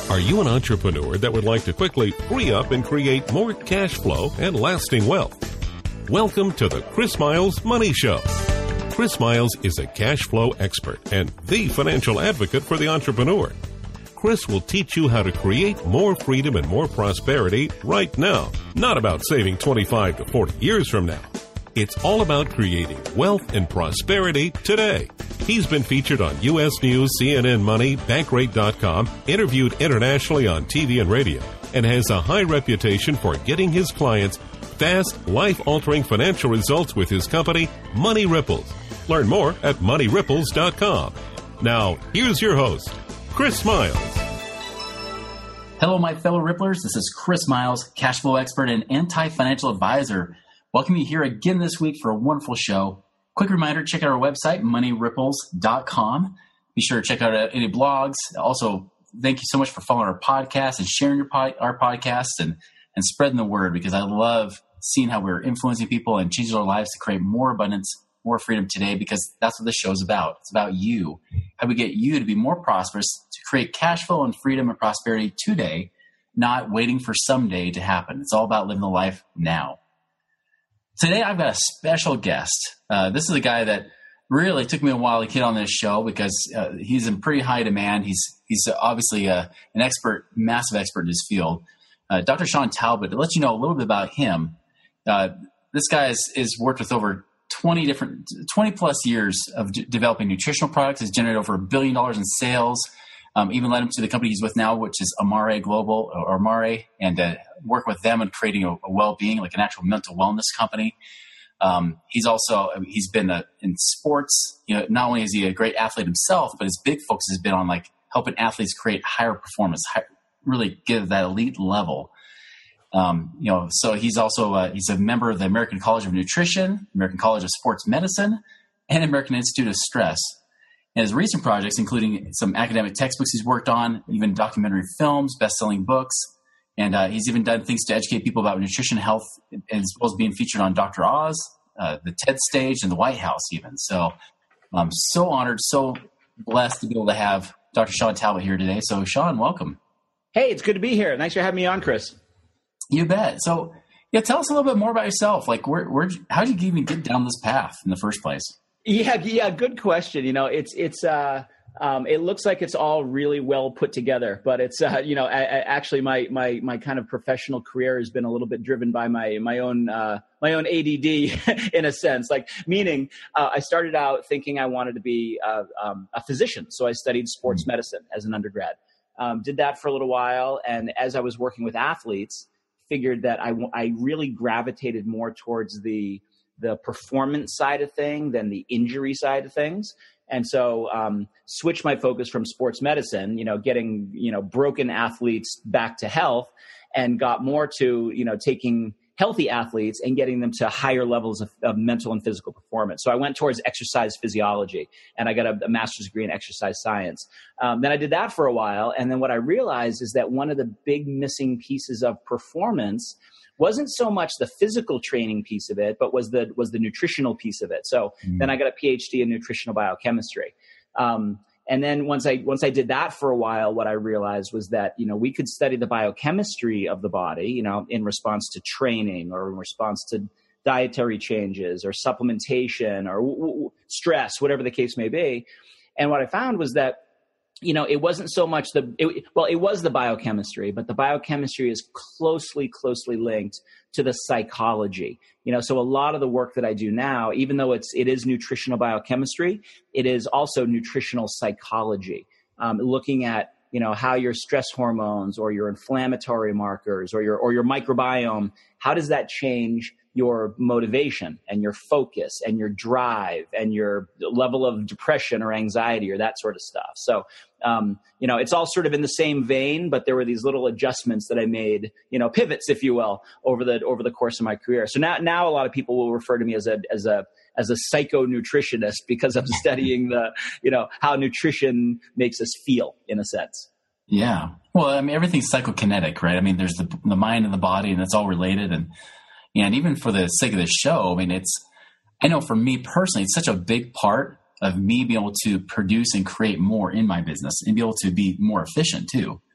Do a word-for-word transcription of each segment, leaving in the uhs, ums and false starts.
Are you an entrepreneur that would like to quickly free up and create more cash flow and lasting wealth? Welcome to the Chris Miles Money Show. Chris Miles is a cash flow expert and the financial advocate for the entrepreneur. Chris will teach you how to create more freedom and more prosperity right now. Not about saving twenty-five to forty years from now. It's all about creating wealth and prosperity today. He's been featured on U S News, C N N Money, Bankrate dot com, interviewed internationally on T V and radio, and has a high reputation for getting his clients fast, life-altering financial results with his company, Money Ripples. Learn more at money ripples dot com. Now, here's your host, Chris Miles. Hello, my fellow Ripplers. This is Chris Miles, cash flow expert and anti-financial advisor. Welcome you here again this week for a wonderful show. Quick reminder, check out our website, money ripples dot com. Be sure to check out uh, any blogs. Also, thank you so much for following our podcast and sharing your pod, our podcast and, and spreading the word, because I love seeing how we're influencing people and changing our lives to create more abundance, more freedom today, because that's what this show is about. It's about you. How we get you to be more prosperous, to create cash flow and freedom and prosperity today, not waiting for someday to happen. It's all about living the life now. Today, I've got a special guest. Uh, this is a guy that really took me a while to get on this show, because uh, he's in pretty high demand. He's he's obviously uh, an expert, massive expert in his field. Uh, Doctor Sean Talbot, to let you know a little bit about him, uh, this guy is, is worked with over twenty different, twenty plus years of d- developing nutritional products, has generated over a billion dollars in sales, um, even led him to the company he's with now, which is Amare Global, or Amare, and uh, work with them in creating a, a well-being, like an actual mental wellness company. Um, he's also, he's been a, in sports, you know, not only is he a great athlete himself, but his big focus has been on like helping athletes create higher performance, high, really get to that elite level. Um, you know, so he's also, uh, he's a member of the American College of Nutrition, American College of Sports Medicine, and American Institute of Stress. And his recent projects, including some academic textbooks he's worked on, even documentary films, best-selling books, and uh, he's even done things to educate people about nutrition, health, as well as being featured on Doctor Oz, uh, the TED stage, and the White House even. So I'm so honored, so blessed to be able to have Doctor Sean Talbot here today. So Sean, welcome. Hey, it's good to be here. Thanks for having me on, Chris. You bet. So yeah, tell us a little bit more about yourself. Like, where, where, how did you even get down this path in the first place? Yeah, yeah, good question. You know, it's it's uh, um, it looks like it's all really well put together, but it's uh, you know, I, I actually my my my kind of professional career has been a little bit driven by my my own uh, my own A D D in a sense. Like, meaning uh, I started out thinking I wanted to be uh, um, a physician, so I studied sports mm-hmm. medicine as an undergrad. Um, did that for a little while, and as I was working with athletes, figured that I I really gravitated more towards the the performance side of thing than the injury side of things. And so um, switched my focus from sports medicine, you know, getting, you know, broken athletes back to health, and got more to, you know, taking healthy athletes and getting them to higher levels of, of mental and physical performance. So I went towards exercise physiology, and I got a, a master's degree in exercise science. Um, then I did that for a while. And then what I realized is that one of the big missing pieces of performance wasn't so much the physical training piece of it, but was the was the nutritional piece of it. So mm. then I got a P H D in nutritional biochemistry. Um, and then once I once I did that for a while, what I realized was that, you know, we could study the biochemistry of the body, you know, in response to training or in response to dietary changes or supplementation or w- w- stress, whatever the case may be. And what I found was that, you know, it wasn't so much the, it, well, it was the biochemistry, but the biochemistry is closely, closely linked to the psychology. You know, so a lot of the work that I do now, even though it's, it is nutritional biochemistry, it is also nutritional psychology, um, looking at, you know, how your stress hormones or your inflammatory markers or your, or your microbiome, how does that change your motivation and your focus and your drive and your level of depression or anxiety or that sort of stuff. So, um, you know, it's all sort of in the same vein, but there were these little adjustments that I made, you know, pivots, if you will, over the, over the course of my career. So now, now a lot of people will refer to me as a, as a, as a psycho-nutritionist, because I'm studying the, you know, how nutrition makes us feel in a sense. Yeah. Well, I mean, everything's psychokinetic, right? I mean, there's the, the mind and the body, and it's all related. And, and even for the sake of this show, I mean, it's, I know for me personally, it's such a big part of me being able to produce and create more in my business and be able to be more efficient too.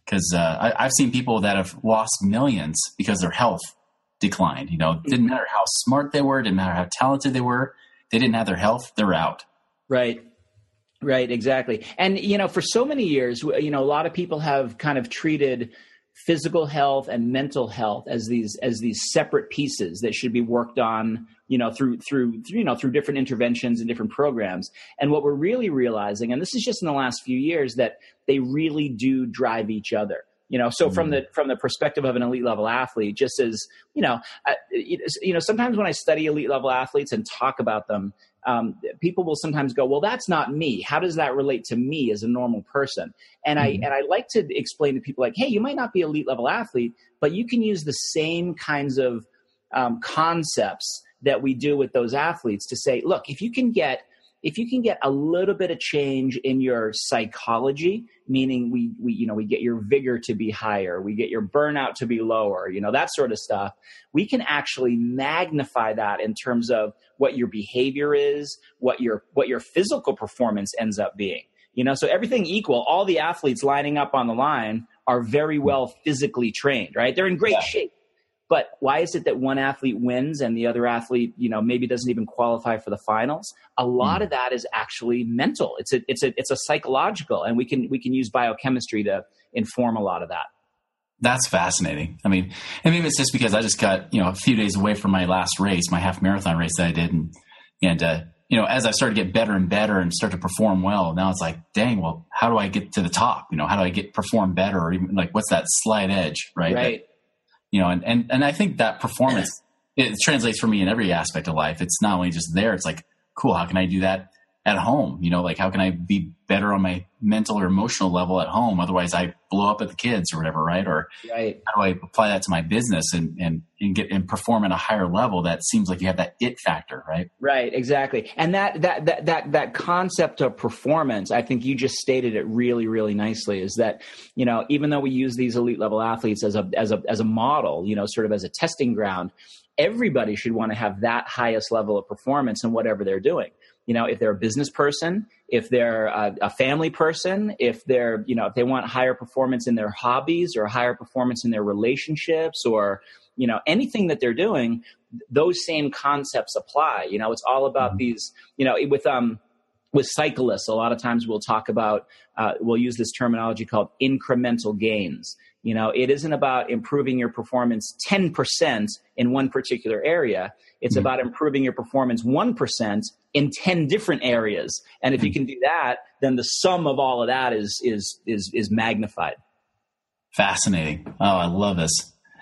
because uh, I, I've seen people that have lost millions because their health declined. You know, it didn't matter how smart they were, didn't matter how talented they were. They didn't have their health, they're out. Right. Right. Exactly. And, you know, for so many years, you know, a lot of people have kind of treated physical health and mental health as these as these separate pieces that should be worked on, you know, through through you know through different interventions and different programs. And what we're really realizing, and this is just in the last few years, that they really do drive each other. You know, so mm-hmm. from the from the perspective of an elite level athlete, just as you know, I, you know, sometimes when I study elite level athletes and talk about them, um, people will sometimes go, "Well, that's not me. How does that relate to me as a normal person?" And mm-hmm. I and I like to explain to people like, "Hey, you might not be elite level athlete, but you can use the same kinds of um, concepts that we do with those athletes to say, look, if you can get if you can get a little bit of change in your psychology, meaning we, we, you know, we get your vigor to be higher, we get your burnout to be lower, you know, that sort of stuff, we can actually magnify that in terms of what your behavior is, what your, what your physical performance ends up being. You know, so everything equal, all the athletes lining up on the line are very well physically trained, right? They're in great yeah. shape. But why is it that one athlete wins and the other athlete, you know, maybe doesn't even qualify for the finals? A lot mm. of that is actually mental. It's a, it's a, it's a psychological, and we can, we can use biochemistry to inform a lot of that. That's fascinating. I mean, and maybe it's just because I just got, you know, a few days away from my last race, my half marathon race that I did. And, and, uh, you know, as I started to get better and better and start to perform well, now it's like, dang, well, how do I get to the top? You know, how do I get perform better? Or even like, what's that slight edge, right? Right. That, you know, and, and, and I think that performance, it translates for me in every aspect of life. It's not only just there. It's like, cool. How can I do that at home? You know, like how can I be better on my mental or emotional level at home? Otherwise I blow up at the kids or whatever. Right. Or right. how do I apply that to my business and, and, and get and perform at a higher level? That seems like you have that it factor, right? Right. Exactly. And that, that, that, that, that concept of performance, I think you just stated it really, really nicely, is that, you know, even though we use these elite level athletes as a, as a, as a model, you know, sort of as a testing ground, everybody should want to have that highest level of performance in whatever they're doing. You know, if they're a business person, if they're a, a family person, if they're, you know, if they want higher performance in their hobbies or higher performance in their relationships or, you know, anything that they're doing, those same concepts apply. You know, it's all about mm-hmm. these, you know, with, um, with cyclists, a lot of times we'll talk about, uh, we'll use this terminology called incremental gains. You know, it isn't about improving your performance ten percent in one particular area. It's mm-hmm. about improving your performance one percent in ten different areas. And if mm-hmm. you can do that, then the sum of all of that is, is, is, is magnified. Fascinating. Oh, I love this.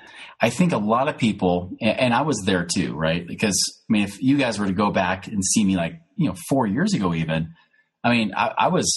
I think a lot of people, and I was there too, right? Because I mean, if you guys were to go back and see me like, you know, four years ago, even, I mean, I, I was,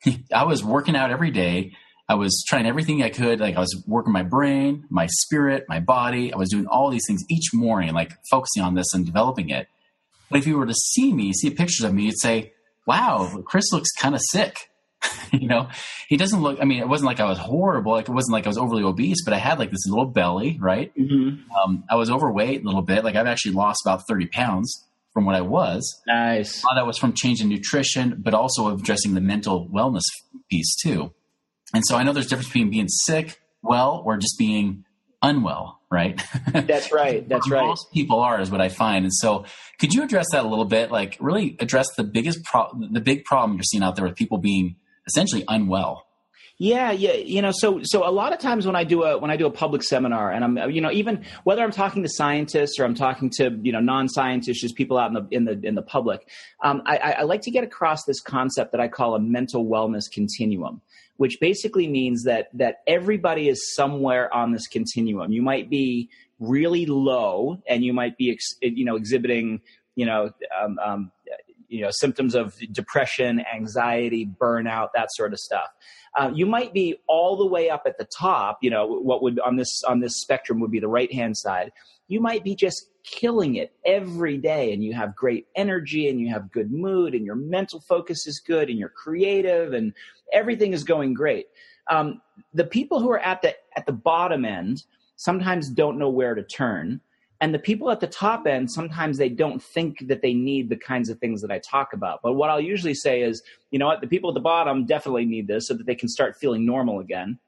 I was working out every day. I was trying everything I could. Like I was working my brain, my spirit, my body. I was doing all these things each morning, like focusing on this and developing it. But if you were to see me, see pictures of me, you'd say, wow, Chris looks kind of sick. You know, he doesn't look, I mean, it wasn't like I was horrible. Like it wasn't like I was overly obese, but I had like this little belly, right? Mm-hmm. Um, I was overweight a little bit. Like I've actually lost about thirty pounds from what I was. Nice. A lot of that was from changing nutrition, but also addressing the mental wellness piece too. And so I know there's a difference between being sick, well, or just being unwell, right? That's right. That's right. Most people are, is what I find. And so could you address that a little bit? Like really address the biggest problem, the big problem you're seeing out there with people being essentially unwell. Yeah, yeah, you know, so so a lot of times when I do a when I do a public seminar, and I'm, you know, even whether I'm talking to scientists or I'm talking to, you know, non-scientists, just people out in the in the in the public, um, I, I like to get across this concept that I call a mental wellness continuum, which basically means that that everybody is somewhere on this continuum. You might be really low, and you might be, ex, you know, exhibiting, you know, um, um, you know, symptoms of depression, anxiety, burnout, that sort of stuff. Uh, you might be all the way up at the top, you know, what would on this on this spectrum would be the right-hand side. You might be just killing it every day, and you have great energy, and you have good mood, and your mental focus is good, and you're creative, and everything is going great. Um, the people who are at the at the bottom end sometimes don't know where to turn. And the people at the top end, sometimes they don't think that they need the kinds of things that I talk about. But what I'll usually say is, you know what, the people at the bottom definitely need this so that they can start feeling normal again.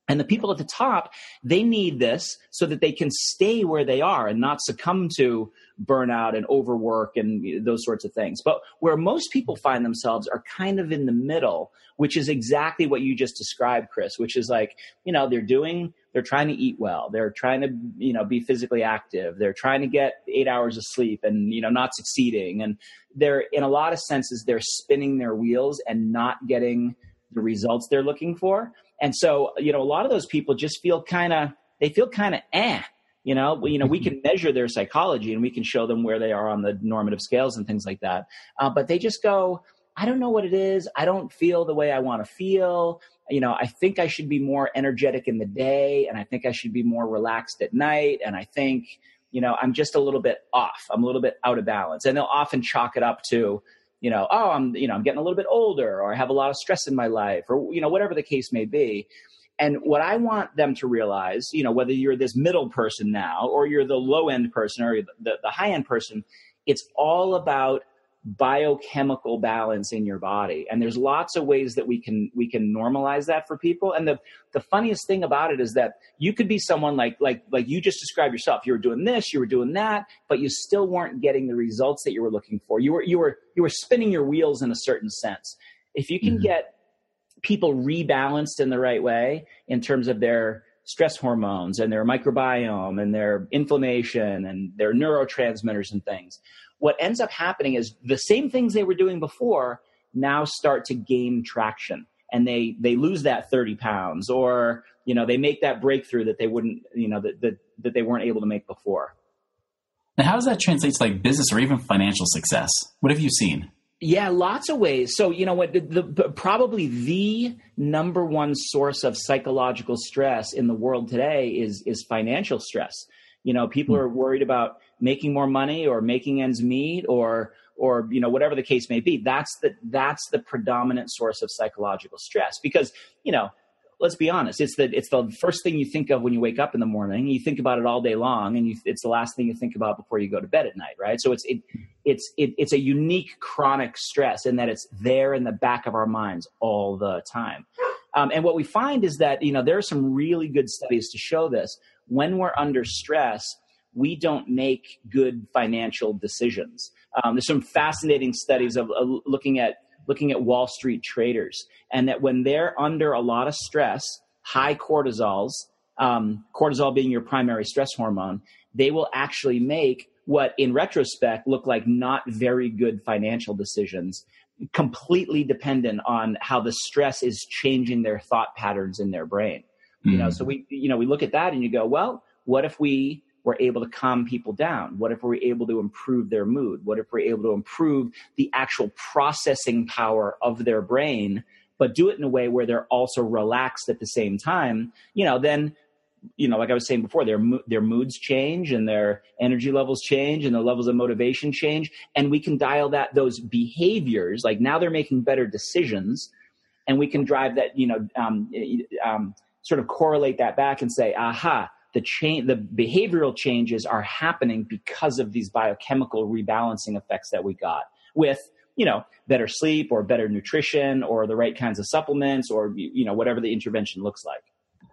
And the people at the top, they need this so that they can stay where they are and not succumb to burnout and overwork and those sorts of things. But where most people find themselves are kind of in the middle, which is exactly what you just described, Chris, which is like, you know, they're doing, they're trying to eat well. They're trying to, you know, be physically active. They're trying to get eight hours of sleep and, you know, not succeeding. And they're, in a lot of senses, they're spinning their wheels and not getting the results they're looking for. And so, you know, a lot of those people just feel kind of, they feel kind of eh, you know, you know, we can measure their psychology and we can show them where they are on the normative scales and things like that. Uh, but they just go, I don't know what it is. I don't feel the way I want to feel. You know, I think I should be more energetic in the day, and I think I should be more relaxed at night. And I think, you know, I'm just a little bit off. I'm a little bit out of balance. And they'll often chalk it up to, you know, oh, I'm, you know, I'm getting a little bit older, or I have a lot of stress in my life, or, you know, whatever the case may be. And what I want them to realize, you know, whether you're this middle person now, or you're the low end person, or the, the high end person, it's all about biochemical balance in your body. And there's lots of ways that we can, we can normalize that for people. And the, the funniest thing about it is that you could be someone like, like, like you just described yourself. You were doing this, you were doing that, but you still weren't getting the results that you were looking for. You were, you were, you were spinning your wheels in a certain sense. If you can mm-hmm. get people rebalanced in the right way in terms of their stress hormones and their microbiome and their inflammation and their neurotransmitters and things, what ends up happening is the same things they were doing before now start to gain traction, and they, they lose that thirty pounds, or, you know, they make that breakthrough that they wouldn't, you know, that, that, that they weren't able to make before. Now, how does that translate to like business or even financial success? What have you seen? Yeah, lots of ways. So, you know what, the, the, probably the number one source of psychological stress in the world today is, is financial stress. You know, people mm-hmm. are worried about making more money or making ends meet, or, or, you know, whatever the case may be. That's the, that's the predominant source of psychological stress, because, you know, let's be honest, it's the, it's the first thing you think of when you wake up in the morning. You think about it all day long, and you, it's the last thing you think about before you go to bed at night. Right. So it's, it, it's, it, it's a unique chronic stress in that it's there in the back of our minds all the time. Um, and what we find is that, you know, there are some really good studies to show this. When we're under stress, we don't make good financial decisions. Um, there's some fascinating studies of uh, looking at looking at Wall Street traders, and that when they're under a lot of stress, high cortisols, um, cortisol being your primary stress hormone, they will actually make what in retrospect look like not very good financial decisions, completely dependent on how the stress is changing their thought patterns in their brain. Mm. You know, so we, you know, we look at that and you go, well, what if we were able to calm people down? What if we're able to improve their mood? What if we're able to improve the actual processing power of their brain, but do it in a way where they're also relaxed at the same time? You know, then, you know, like I was saying before, their their moods change and their energy levels change and their levels of motivation change. And we can dial that, those behaviors, like now they're making better decisions, and we can drive that, you know, um, um, sort of correlate that back and say, aha, the change, the behavioral changes are happening because of these biochemical rebalancing effects that we got with, you know, better sleep or better nutrition or the right kinds of supplements, or, you know, whatever the intervention looks like.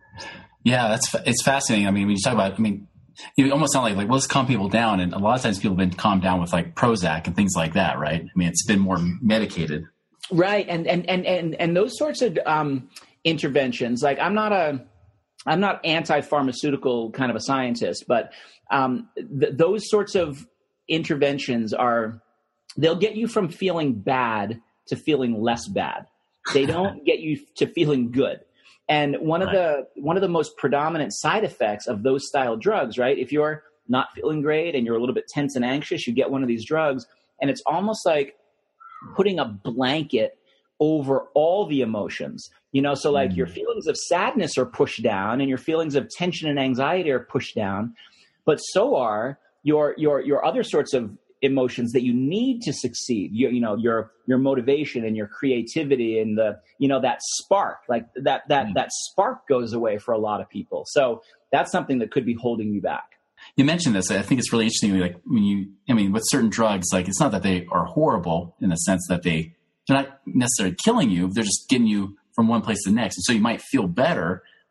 Yeah, that's, it's fascinating. I mean, when you talk about, I mean, you almost sound like, like, well, let's calm people down. And a lot of times people have been calmed down with like Prozac and things like that, right? I mean, it's been more medicated. Right. And, and, and, and, and those sorts of um, interventions, like I'm not a, I'm not anti-pharmaceutical kind of a scientist, but um, th- those sorts of interventions are, they'll get you from feeling bad to feeling less bad. They don't get you to feeling good. And one of the, one of the most predominant side effects of those style drugs, right? If you're not feeling great and you're a little bit tense and anxious, you get one of these drugs, and it's almost like putting a blanket over all the emotions, you know, so like mm. your feelings of sadness are pushed down and your feelings of tension and anxiety are pushed down, but so are your, your, your other sorts of emotions that you need to succeed. You, you know, your, your motivation and your creativity and the, you know, that spark, like that, that, mm. that spark goes away for a lot of people. So that's something that could be holding you back. You mentioned this. I think it's really interesting. Like when you, I mean, with certain drugs, like it's not that they are horrible in the sense that they, they're not necessarily killing you. They're just getting you from one place to the next. And so you might feel better,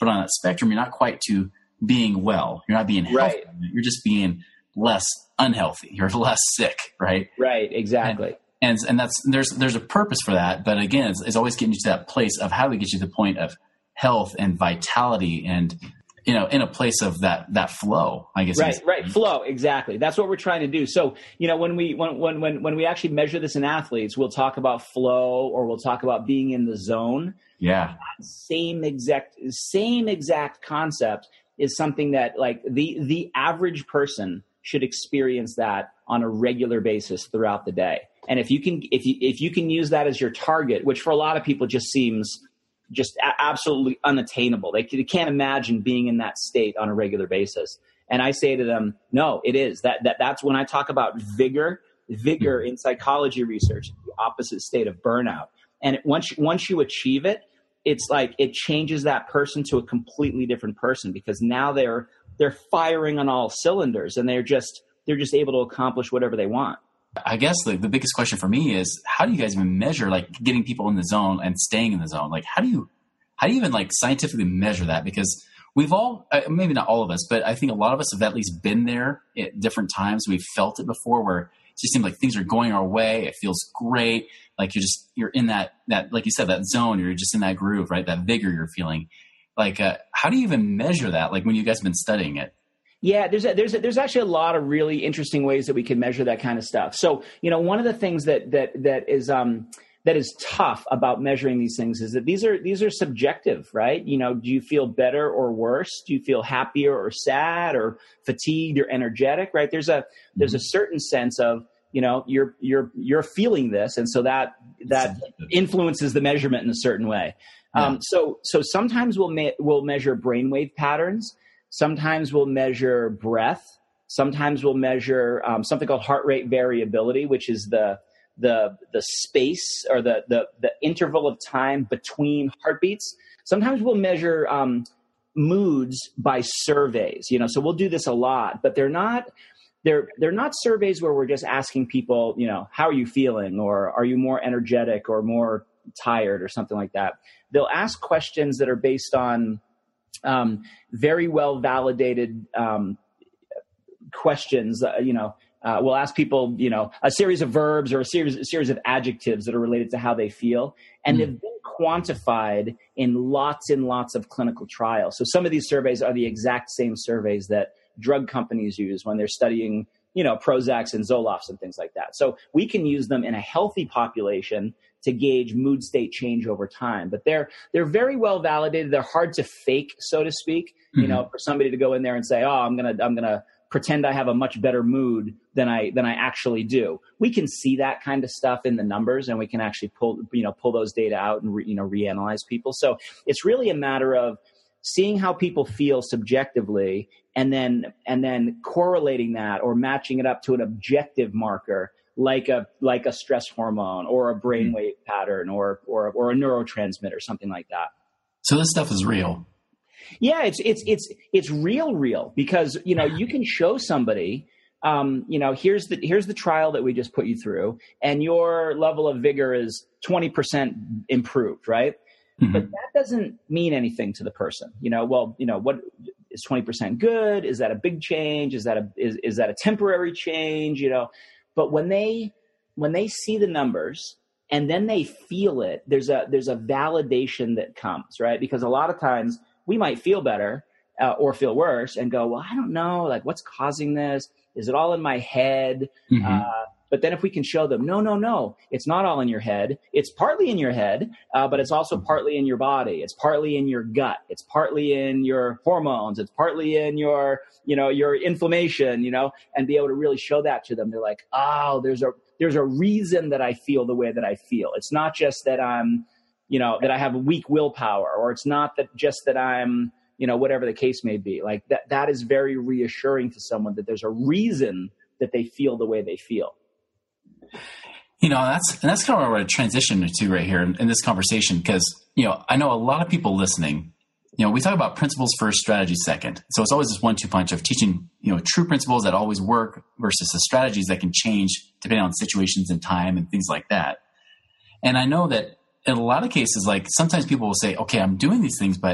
but on that spectrum, you're not quite to being well. You're not being healthy. Right. You're just being less unhealthy. You're less sick, right? Right. Exactly. And, and and that's there's there's a purpose for that. But again, it's, it's always getting you to that place of how do we get you to the point of health and vitality and, you know, in a place of that that flow, I guess. Right, right. Flow, exactly. That's what we're trying to do. So, you know, when we when when when when we actually measure this in athletes, we'll talk about flow or we'll talk about being in the zone. Yeah. Same exact same exact concept is something that like the the average person should experience that on a regular basis throughout the day. And if you can if you if you can use that as your target, which for a lot of people just seems just a- absolutely unattainable. They, they can't imagine being in that state on a regular basis. And I say to them, no, it is. That that that's when I talk about vigor, vigor in psychology research, the opposite state of burnout. And it, once once you achieve it, it's like it changes that person to a completely different person because now they're they're firing on all cylinders and they're just they're just able to accomplish whatever they want. I guess the, the biggest question for me is how do you guys even measure like getting people in the zone and staying in the zone? Like how do you how do you even like scientifically measure that? Because we've all, uh, maybe not all of us, but I think a lot of us have at least been there at different times. We've felt it before where it just seems like things are going our way. It feels great. Like you're just, you're in that, that, like you said, that zone, you're just in that groove, right? That vigor you're feeling. Like, uh, how do you even measure that? Like when you guys have been studying it? Yeah, there's a, there's a, there's actually a lot of really interesting ways that we can measure that kind of stuff. So, you know, one of the things that that that is um that is tough about measuring these things is that these are these are subjective, right? You know, do you feel better or worse? Do you feel happier or sad or fatigued or energetic? Right? There's a there's a certain sense of, you know, you're you're you're feeling this, and so that that influences the measurement in a certain way. Yeah. Um, so so sometimes we'll me- we'll measure brainwave patterns. Sometimes we'll measure breath. Sometimes we'll measure um, something called heart rate variability, which is the the the space or the the, the interval of time between heartbeats. Sometimes we'll measure um, moods by surveys. You know, so we'll do this a lot, but they're not they're they're not surveys where we're just asking people, you know, how are you feeling, or are you more energetic or more tired or something like that. They'll ask questions that are based on Um, very well validated um, questions. Uh, you know, uh, we'll ask people, you know, a series of verbs or a series, a series of adjectives that are related to how they feel, and mm. they've been quantified in lots and lots of clinical trials. So some of these surveys are the exact same surveys that drug companies use when they're studying, you know, Prozacs and Zolofts and things like that. So we can use them in a healthy population to gauge mood state change over time, but they're they're very well validated. They're hard to fake, so to speak. Mm-hmm. You know, for somebody to go in there and say, "Oh, I'm gonna I'm gonna pretend I have a much better mood than I than I actually do." We can see that kind of stuff in the numbers, and we can actually pull you know pull those data out and re, you know reanalyze people. So it's really a matter of seeing how people feel subjectively, and then and then correlating that or matching it up to an objective marker. Like a like a stress hormone or a brainwave mm. pattern or or or a neurotransmitter, something like that. So this stuff is real. Yeah, it's it's it's it's real, real because you know you can show somebody, um, you know, here's the here's the trial that we just put you through, and your level of vigor is twenty percent improved, right? Mm-hmm. But that doesn't mean anything to the person. You know, well, you know, what is twenty percent good? Is that a big change? Is that a is is that a temporary change? You know. But when they when they see the numbers and then they feel it, there's a there's a validation that comes, right? Because a lot of times we might feel better uh, or feel worse and go, well, I don't know, like what's causing this? Is it all in my head? Mm-hmm. Uh, but then if we can show them, no, no, no, it's not all in your head. It's partly in your head, uh, but it's also partly in your body. It's partly in your gut. It's partly in your hormones. It's partly in your, you know, your inflammation, you know, and be able to really show that to them. They're like, oh, there's a, there's a reason that I feel the way that I feel. It's not just that I'm, you know, that I have weak willpower, or it's not that just that I'm, you know, whatever the case may be. Like that, that is very reassuring to someone that there's a reason that they feel the way they feel. You know, that's and that's kind of where we're transitioning to right here in, in this conversation, because, you know, I know a lot of people listening, you know, we talk about principles first, strategy second. So it's always this one two punch of teaching, you know, true principles that always work versus the strategies that can change depending on situations and time and things like that. And I know that in a lot of cases, like sometimes people will say, okay, I'm doing these things, but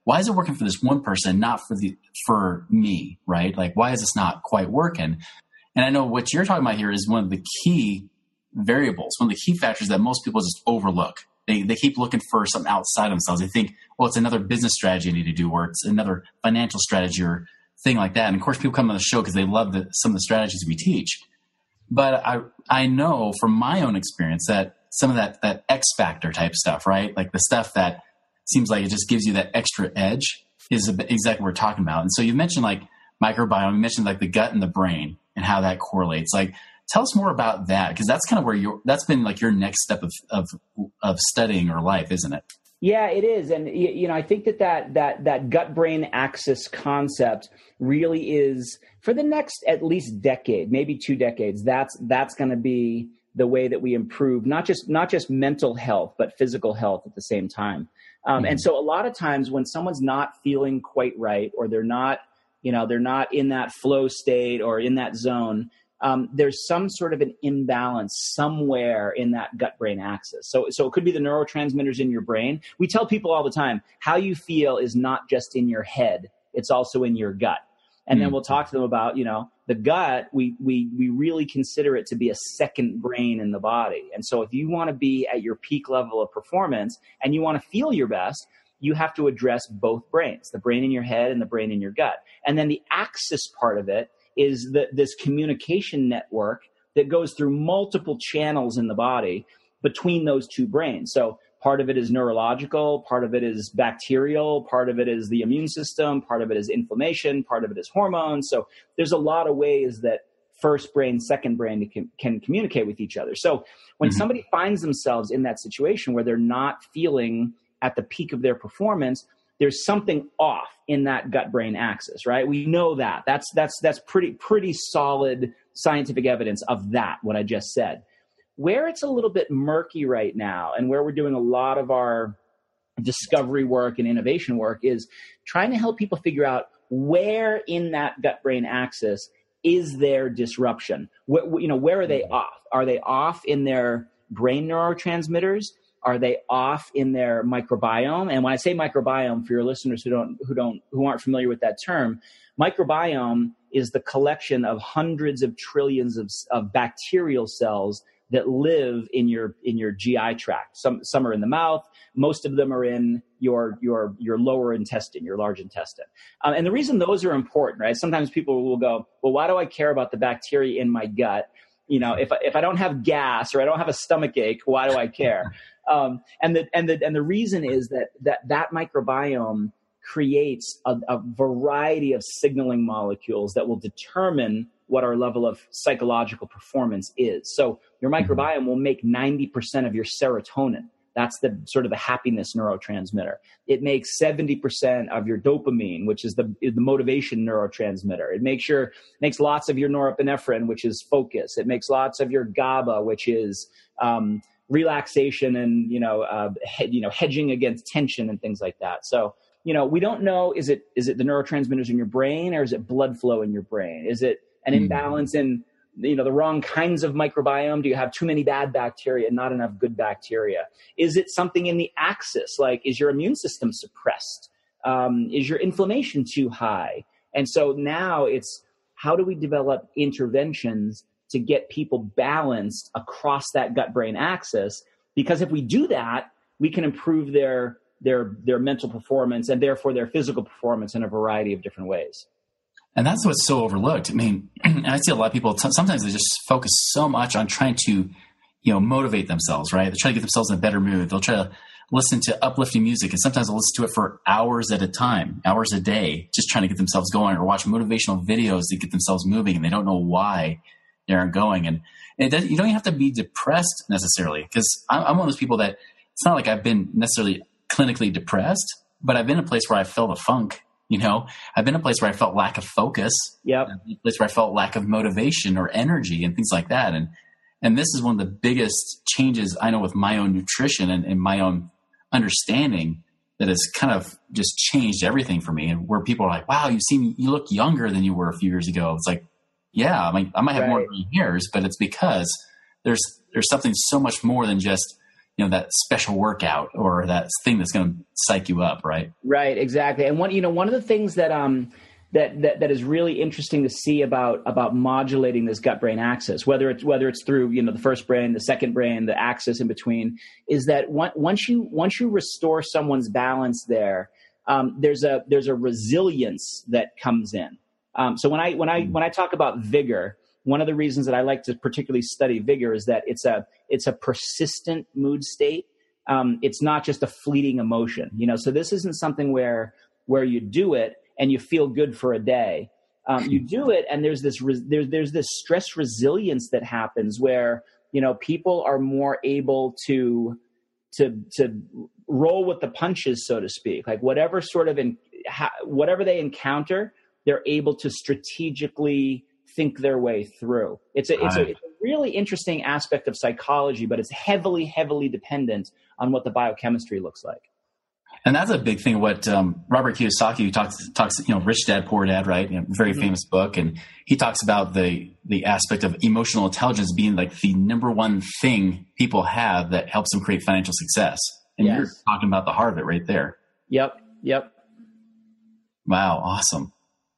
why is it working for this one person, not for the, for me, right? Like, why is this not quite working? And I know what you're talking about here is one of the key variables, one of the key factors that most people just overlook. They they keep looking for something outside themselves. They think, well, it's another business strategy I need to do, or it's another financial strategy or thing like that. And of course, people come on the show because they love the, some of the strategies we teach. But I I know from my own experience that some of that that X factor type stuff, right? Like the stuff that seems like it just gives you that extra edge is exactly what we're talking about. And so you mentioned like microbiome, you mentioned like the gut and the brain and how that correlates. Like, tell us more about that, because that's kind of where you're, that's been like your next step of, of, of studying or life, isn't it? Yeah, it is. And, you know, I think that that, that, that gut-brain axis concept really is, for the next at least decade, maybe two decades, that's, that's going to be the way that we improve, not just, not just mental health, but physical health at the same time. Um, mm-hmm. And so a lot of times when someone's not feeling quite right, or they're not, you know, they're not in that flow state or in that zone, Um, there's some sort of an imbalance somewhere in that gut-brain axis. So, so it could be the neurotransmitters in your brain. We tell people all the time, how you feel is not just in your head, it's also in your gut. And mm-hmm. then we'll talk to them about, you know, the gut, we, we, we really consider it to be a second brain in the body. And so if you want to be at your peak level of performance and you want to feel your best, you have to address both brains, the brain in your head and the brain in your gut. And then the axis part of it is the, this communication network that goes through multiple channels in the body between those two brains. So part of it is neurological, part of it is bacterial, part of it is the immune system, part of it is inflammation, part of it is hormones. So there's a lot of ways that first brain, second brain can, can communicate with each other. So when mm-hmm. somebody finds themselves in that situation where they're not feeling at the peak of their performance, there's something off in that gut-brain axis, right? We know that. That's that's that's pretty pretty solid scientific evidence of that, what I just said. Where it's a little bit murky right now, and where we're doing a lot of our discovery work and innovation work, is trying to help people figure out where in that gut-brain axis is there disruption. Wh- you know, where are they off? Are they off in their brain neurotransmitters? Are they off in their microbiome? And when I say microbiome, for your listeners who don't, who don't, who aren't familiar with that term, microbiome is the collection of hundreds of trillions of, of bacterial cells that live in your, in your G I tract. Some, some are in the mouth. Most of them are in your, your, your lower intestine, your large intestine. Um, and the reason those are important, right? Sometimes people will go, well, why do I care about the bacteria in my gut? You know, if I, if I don't have gas or I don't have a stomach ache, why do I care? Um, and the and the and the reason is that that that microbiome creates a, a variety of signaling molecules that will determine what our level of psychological performance is. So your microbiome will make ninety percent of your serotonin. That's the sort of the happiness neurotransmitter. It makes seventy percent of your dopamine, which is the the motivation neurotransmitter. It makes your makes lots of your norepinephrine, which is focus. It makes lots of your GABA, which is um, relaxation and you know uh, he, you know hedging against tension and things like that. So you know we don't know, is it is it the neurotransmitters in your brain, or is it blood flow in your brain? Is it an mm-hmm. imbalance in you know, the wrong kinds of microbiome? Do you have too many bad bacteria and not enough good bacteria? Is it something in the axis? Like, is your immune system suppressed? Um, is your inflammation too high? And so now it's, how do we develop interventions to get people balanced across that gut-brain axis? Because if we do that, we can improve their, their, their mental performance and therefore their physical performance in a variety of different ways. And that's what's so overlooked. I mean, and I see a lot of people, t- sometimes they just focus so much on trying to, you know, motivate themselves, right? They try to get themselves in a better mood. They'll try to listen to uplifting music, and sometimes they'll listen to it for hours at a time, hours a day, just trying to get themselves going, or watch motivational videos to get themselves moving, and they don't know why they aren't going. And it does, you don't even have to be depressed necessarily, because I'm, I'm one of those people that it's not like I've been necessarily clinically depressed, but I've been in a place where I felt a funk. You know, I've been in a place where I felt lack of focus. Yep. A place where I felt lack of motivation or energy and things like that. And and this is one of the biggest changes I know with my own nutrition and, and my own understanding that has kind of just changed everything for me. And where people are like, wow, you seem, you look younger than you were a few years ago. It's like, yeah, I mean, I might have right. more green hairs, but it's because there's there's something so much more than just, you know, that special workout or that thing that's going to psych you up, right? Right, exactly. And one, you know, one of the things that um that that that is really interesting to see about about modulating this gut-brain axis, whether it's whether it's through, you know, the first brain, the second brain, the axis in between, is that one, once you once you restore someone's balance there, um, there's a there's a resilience that comes in. Um, so when I when I when I talk about vigor, one of the reasons that I like to particularly study vigor is that it's a it's a persistent mood state. Um, it's not just a fleeting emotion, you know. So this isn't something where where you do it and you feel good for a day. Um, you do it, and there's this re- there's there's this stress resilience that happens where, you know, people are more able to to to roll with the punches, so to speak. Like whatever sort of in, ha- whatever they encounter, they're able to strategically think their way through. It's a, it's a, it's a really interesting aspect of psychology, but it's heavily, heavily dependent on what the biochemistry looks like. And that's a big thing. What um, Robert Kiyosaki talks, talks, you know, Rich Dad, Poor Dad, right? You know, very mm-hmm. famous book. And he talks about the, the aspect of emotional intelligence being like the number one thing people have that helps them create financial success. And yes. You're talking about the heart of it right there. Yep. Yep. Wow. Awesome.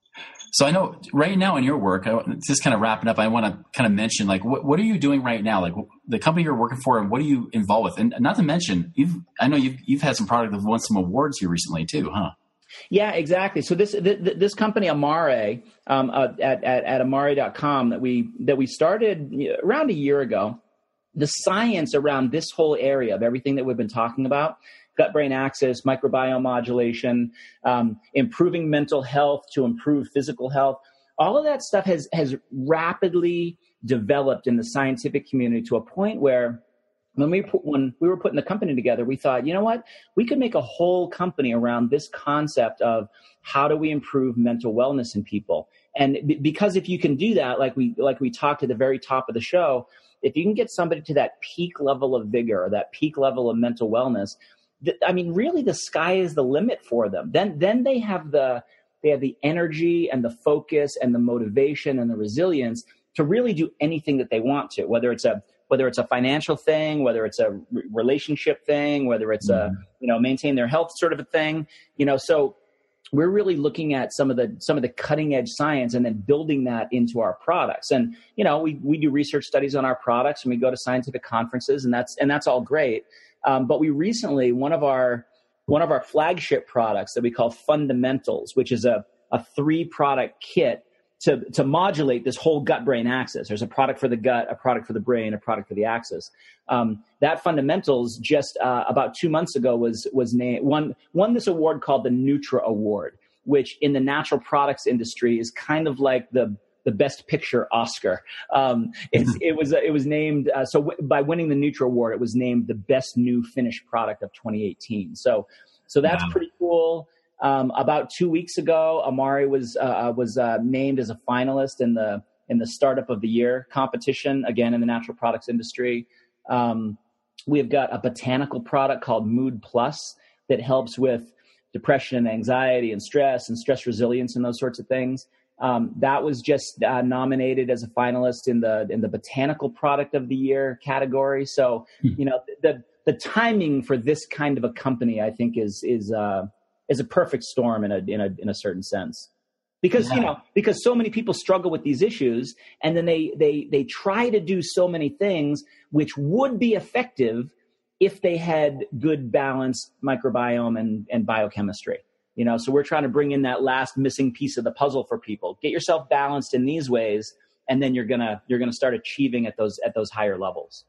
So I know right now in your work, I, just kind of wrapping up, I want to kind of mention, like, what, what are you doing right now? Like the company you're working for, and what are you involved with? And not to mention, you've, I know you've, you've had some product that have won some awards here recently too, huh? Yeah, exactly. So this, th- this company Amare, um, uh, at, at, at amare dot com that we, that we started around a year ago, the science around this whole area of everything that we've been talking about, gut-brain axis, microbiome modulation, um, improving mental health to improve physical health. All of that stuff has has rapidly developed in the scientific community to a point where when we put, when we were putting the company together, we thought, you know what, we could make a whole company around this concept of how do we improve mental wellness in people. And b- because if you can do that, like we like we talked at the very top of the show, if you can get somebody to that peak level of vigor or that peak level of mental wellness, I mean, really, the sky is the limit for them. Then, then they have the they have the energy and the focus and the motivation and the resilience to really do anything that they want to. Whether it's a whether it's a financial thing, whether it's a re- relationship thing, whether it's mm-hmm. a you know maintain their health sort of a thing. You know, so we're really looking at some of the some of the cutting edge science and then building that into our products. And you know, we we do research studies on our products and we go to scientific conferences, and that's and that's all great. Um, but we recently, one of our one of our flagship products that we call Fundamentals, which is a, a three product kit to, to modulate this whole gut brain axis. There's a product for the gut, a product for the brain, a product for the axis. Um, that Fundamentals just uh, about two months ago was was named won won this award called the Nutra Award, which in the natural products industry is kind of like the the Best Picture Oscar. Um, it's, it was it was named uh, so w- by winning the Nutra Award, it was named the best new finished product of twenty eighteen. So so that's wow. pretty cool. Um, about two weeks ago, Amare was uh, was uh, named as a finalist in the in the Startup of the Year competition, again in the natural products industry. Um, we've got a botanical product called Mood Plus that helps with depression and anxiety and stress and stress resilience and those sorts of things. Um, that was just uh, nominated as a finalist in the in the Botanical Product of the Year category. So, you know, the the timing for this kind of a company, I think, is is uh, is a perfect storm in a in a in a certain sense, because yeah. you know because so many people struggle with these issues, and then they they they try to do so many things which would be effective if they had good balanced microbiome and and biochemistry. You know, so we're trying to bring in that last missing piece of the puzzle for people. Get yourself balanced in these ways, and then you're gonna you're gonna start achieving at those at those higher levels.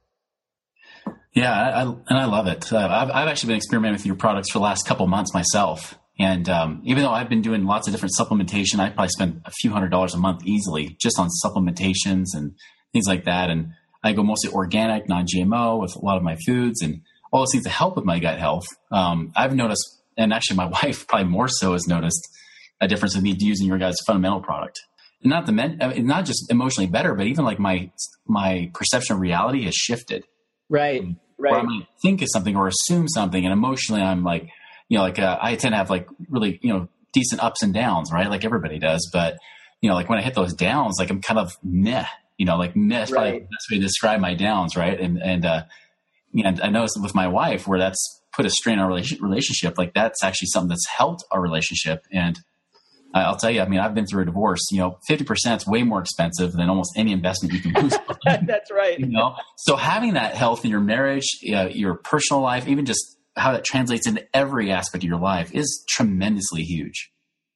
Yeah, I, I, and I love it. Uh, I've I've actually been experimenting with your products for the last couple of months myself, and um, even though I've been doing lots of different supplementation, I probably spend a few hundred dollars a month easily just on supplementations and things like that. And I go mostly organic, non G M O with a lot of my foods, and all those things to help with my gut health. Um, I've noticed. And actually, my wife probably more so has noticed a difference with me using your guys' fundamental product. And not the men, not just emotionally better, but even like my my perception of reality has shifted. Right, um, right. Where I might think of something or assume something, and emotionally, I'm like, you know, like uh, I tend to have like really, you know, decent ups and downs, right? Like everybody does. But you know, like when I hit those downs, like I'm kind of meh. You know, like meh is probably right. the best way to describe my downs, right? And and uh, and I noticed with my wife where that's put a strain on our relationship. Like that's actually something that's helped our relationship. And I'll tell you, I mean, I've been through a divorce. You know, fifty percent is way more expensive than almost any investment you can lose. That's right. You know, so having that health in your marriage, uh, your personal life, even just how that translates into every aspect of your life is tremendously huge.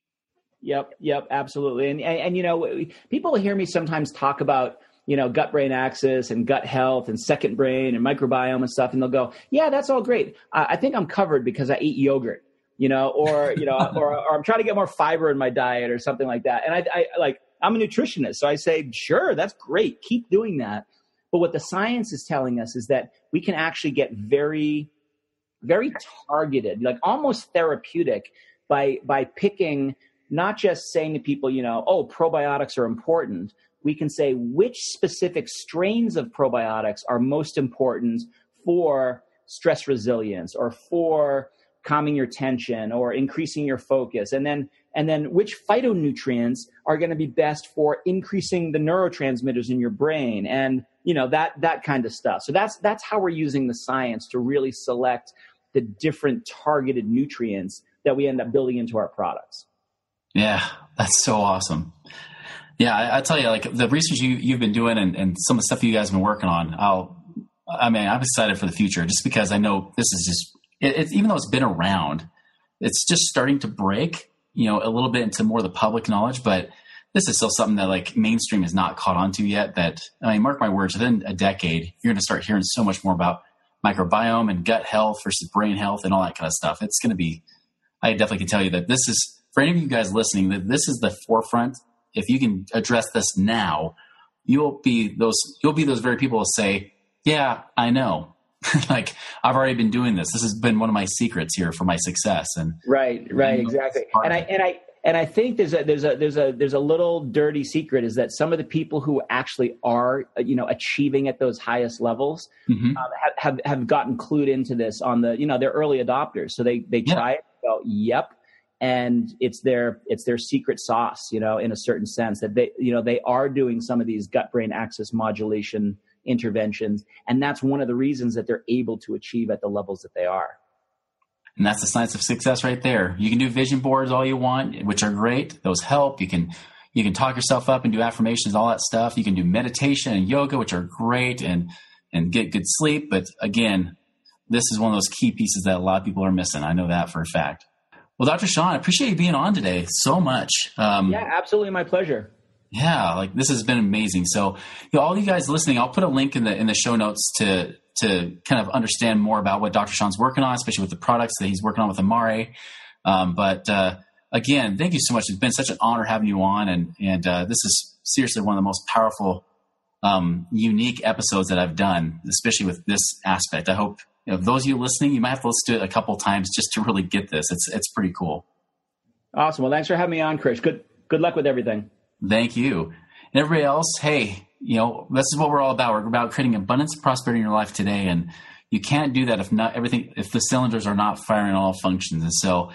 Yep. Yep. Absolutely. And, and, and, you know, people hear me sometimes talk about, you know, gut brain axis and gut health and second brain and microbiome and stuff. And they'll go, yeah, that's all great. Uh, I think I'm covered because I eat yogurt. You know, or, you know, or, or I'm trying to get more fiber in my diet or something like that. And I, I like, I'm a nutritionist. So I say, sure, that's great. Keep doing that. But what the science is telling us is that we can actually get very, very targeted, like almost therapeutic by, by picking, not just saying to people, you know, oh, probiotics are important. We can say which specific strains of probiotics are most important for stress resilience or for calming your tension or increasing your focus. And then, and then which phytonutrients are going to be best for increasing the neurotransmitters in your brain and, you know, that, that kind of stuff. So that's, that's how we're using the science to really select the different targeted nutrients that we end up building into our products. Yeah, that's so awesome. Yeah. I, I tell you, like the research you, you've been doing and, and some of the stuff you guys have been working on, I'll, I mean, I'm excited for the future just because I know this is just, It, it's even though it's been around, it's just starting to break, you know, a little bit into more of the public knowledge, but this is still something that like mainstream has not caught on to yet. That, I mean, mark my words, within a decade, you're going to start hearing so much more about microbiome and gut health versus brain health and all that kind of stuff. It's going to be, I definitely can tell you that this is, for any of you guys listening, that this is the forefront. If you can address this now, you'll be those, you'll be those very people who say, yeah, I know. Like I've already been doing this. This has been one of my secrets here for my success. And right, right, exactly. And I and I and I think there's a there's a there's a there's a little dirty secret is that some of the people who actually are you know achieving at those highest levels mm-hmm. um, have, have have gotten clued into this on the you know they're early adopters. So they they try yeah. it. Go, yep. And it's their it's their secret sauce, you know, in a certain sense that they you know they are doing some of these gut brain axis modulation interventions. And that's one of the reasons that they're able to achieve at the levels that they are. And that's the science of success right there. You can do vision boards all you want, which are great. Those help. You can, you can talk yourself up and do affirmations, all that stuff. You can do meditation and yoga, which are great and, and get good sleep. But again, this is one of those key pieces that a lot of people are missing. I know that for a fact. Well, Doctor Sean, I appreciate you being on today so much. Um, yeah, absolutely. My pleasure. Yeah, like this has been amazing. So, you know, all you guys listening, I'll put a link in the in the show notes to to kind of understand more about what Doctor Sean's working on, especially with the products that he's working on with Amare. Um, but uh, again, thank you so much. It's been such an honor having you on, and and uh, this is seriously one of the most powerful, um, unique episodes that I've done, especially with this aspect. I hope you know, those of you listening, you might have to listen to it a couple of times just to really get this. It's it's pretty cool. Awesome. Well, thanks for having me on, Chris. Good good luck with everything. Thank you. And everybody else, hey, you know, this is what we're all about. We're about creating abundance and prosperity in your life today. And you can't do that if not everything, if the cylinders are not firing all functions. And so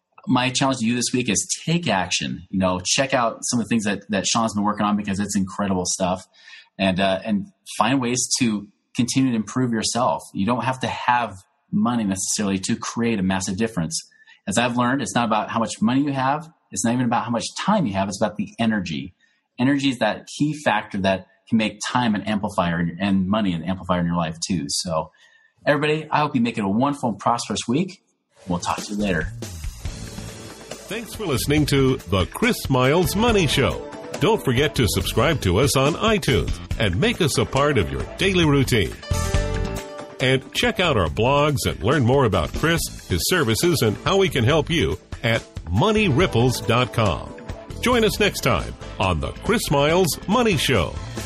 my challenge to you this week is take action, you know, check out some of the things that, that Sean's been working on because it's incredible stuff and, uh, and find ways to continue to improve yourself. You don't have to have money necessarily to create a massive difference. As I've learned, it's not about how much money you have. It's not even about how much time you have. It's about the energy. Energy is that key factor that can make time an amplifier in your, and money an amplifier in your life too. So everybody, I hope you make it a wonderful and prosperous week. We'll talk to you later. Thanks for listening to the Chris Miles Money Show. Don't forget to subscribe to us on iTunes and make us a part of your daily routine. And check out our blogs and learn more about Chris, his services, and how we can help you at money ripples dot com. Join us next time on the Chris Miles Money Show.